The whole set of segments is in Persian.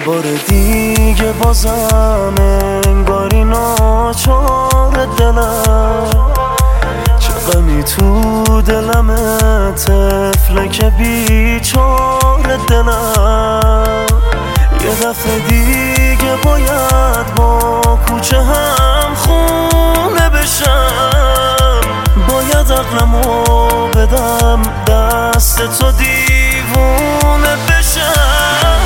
بار دیگه بازم انگاری ناچار دلم، چه غمی تو دلمه طفله که بیچاره دلم. یه دفعه دیگه باید با کوچه هم خونه بشم، باید عقلمو بدم دست تو دیوونه بشم.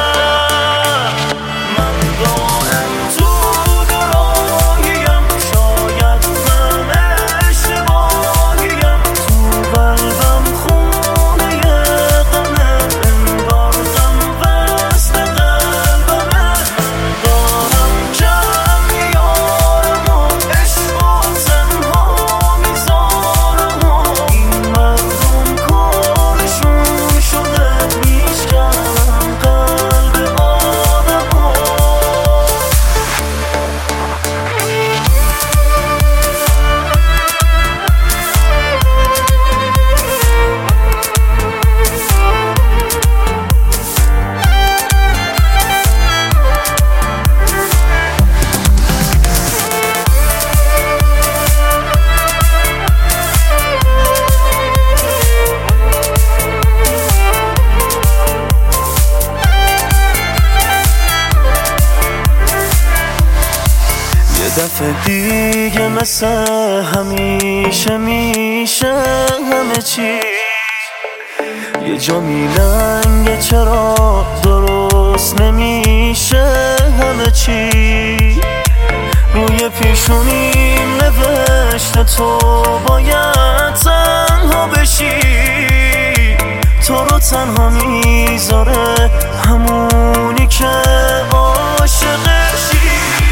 دفعه دیگه مثل همیشه میشه همه چی یه جا میلنگه، چرا درست نمیشه همه چی. روی پیشونیم نوشته تو باید تنها بشی، تو رو تنها میذاره همونی که عاشقشی.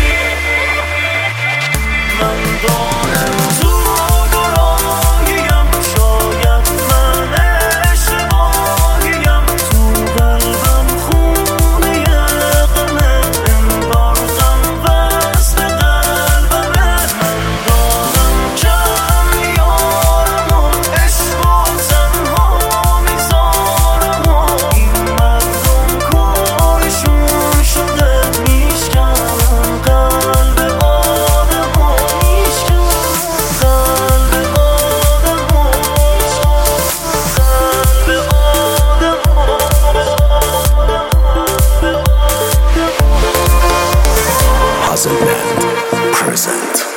من دارم تو گراهیم، شاید من اشتباهیم، تو قلبم خونه غمه، انگار غم وصل قلبمه. من دارم کم میارم و عشق و تنها میذارم و این مردم کارشون شده میشکنن قلب Band present.